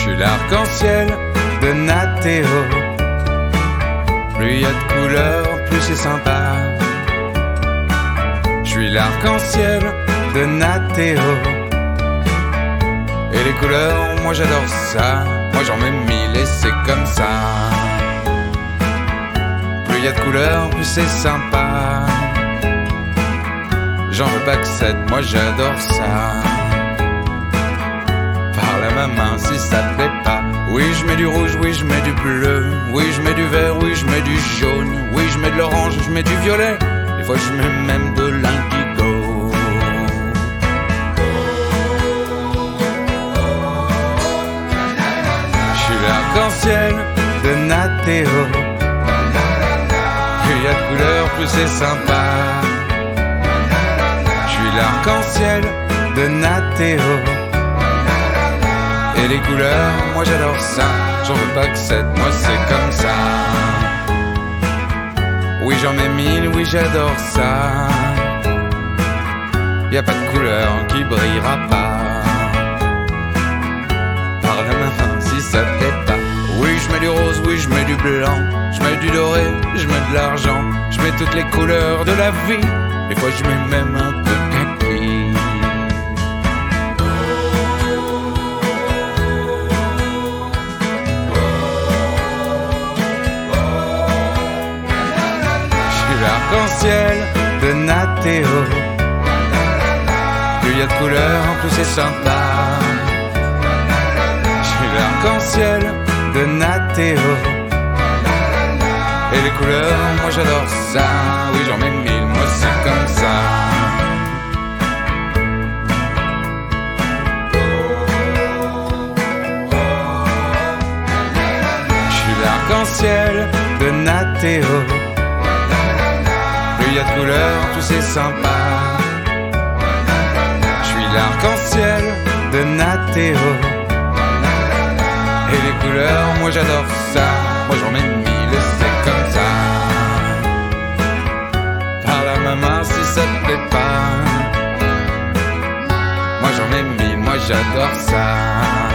suis l'arc-en-ciel de Nathéo. Plus y a de couleurs, plus c'est sympa. Je suis l'arc-en-ciel de Nathéo. Et les couleurs, moi j'adore ça. Moi j'en mets 1000 et c'est comme ça. Plus y a de couleurs, plus c'est sympa. J'en veux pas que 7, moi j'adore ça. Parle à ma main si ça te plaît pas. Oui je mets du rouge, oui je mets du bleu. Oui je mets du vert, oui je mets du jaune. Oui je mets de l'orange, je mets du violet. Des fois je mets même de l'indigo. Je suis l'arc-en-ciel de Nathéo. Plus y a de couleurs, plus c'est sympa. Je suis l'arc-en-ciel de Nathéo. Et les couleurs, moi j'adore ça. J'en veux pas que 7, moi c'est comme ça. Oui j'en mets 1000, oui j'adore ça. Y a pas de couleur qui brillera pas. Parle à ma main si ça te plaît pas. Oui je mets du rose, oui je mets du blanc. Je mets du doré, je mets de l'argent. Je mets toutes les couleurs de la vie. Des fois je mets même un peu de kaki. L'arc-en-ciel de Nathéo. Plus y a de couleurs, plus c'est sympa. Je suis l'arc-en-ciel de Nathéo. Et les couleurs, moi j'adore ça. Oui j'en mets 1000, moi c'est comme ça. Je suis l'arc-en-ciel de Nathéo. Plus y a de couleurs, plus c'est sympa. Je suis l'arc-en-ciel de Nathéo. Et les couleurs, moi j'adore ça. Moi j'en mets 1000 et c'est comme ça. Parle à ma main si ça te plaît pas. Moi j'en mets 1000, moi j'adore ça.